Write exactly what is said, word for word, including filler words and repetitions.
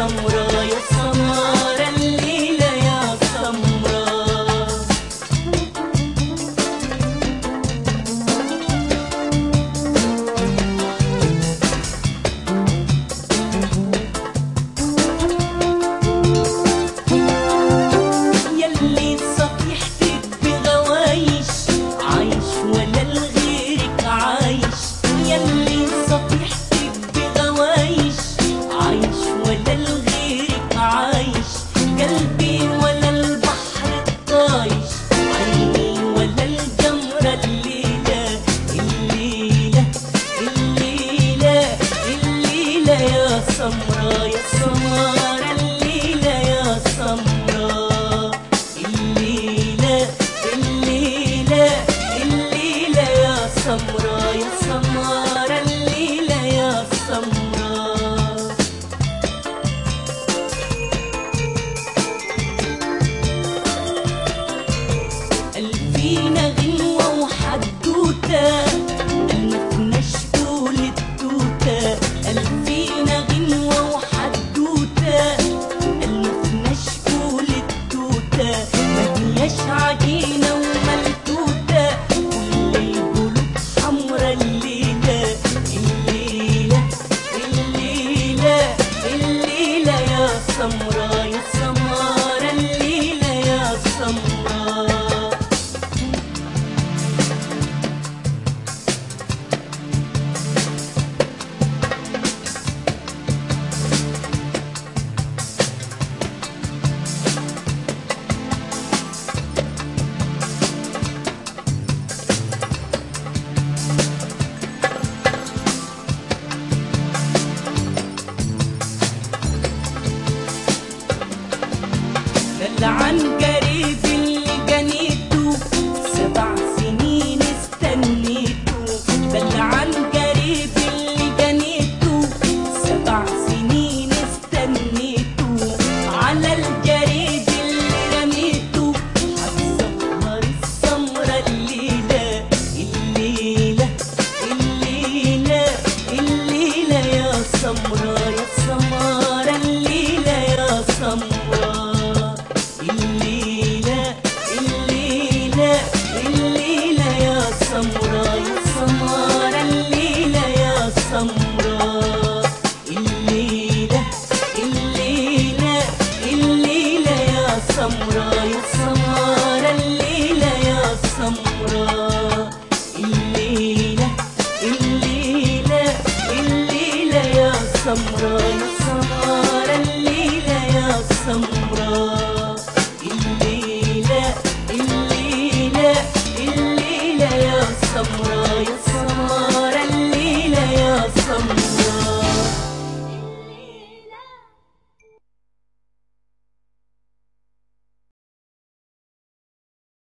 سمرا يا سمارة الليلة يا سمرا. يلي صفيحتك بغوايش عايش ولا لغيرك عايش، يلي صفيحتك بغوايش عايش ولا لغيرك عايش، قلبي ولا البحر الطايش، عيني ولا الجمرة الليلة الليلة الليلة الليلة يا سمرا يا سمارة الليلة يا سمرا. الليلة الليلة الليلة يا سمرا يا سمارة الليلة يا سمرا. ألفينا غنوة وحدوتة المفناش طول التوتة، ألفينا غنوة وحدوتة المفناش طول التوتة، مهياش عجينة وملتوتة كل القلوب حمرا الليلة الليلة الليلة الليلة يا سمرا يا سمارة الليلة يا سمرا. عن قريب اللي جنيته سبع سنين استنيته، بل عن قريب اللي جنيته سبع سنين استنيته، على الجريد اللي رميته هتسهر السمرة الليلة الليلة الليلة الليلة يا سمرا يا سمارة الليلة يا سمرا. الليلة الليلة الليلة يا سمرا يا سمارة الليلة يا سمرا. الليلة الليلة الليلة يا سمرا يا سمارة الليلة يا سمرا. الليلة الليلة الليلة يا سمرا يا سمارة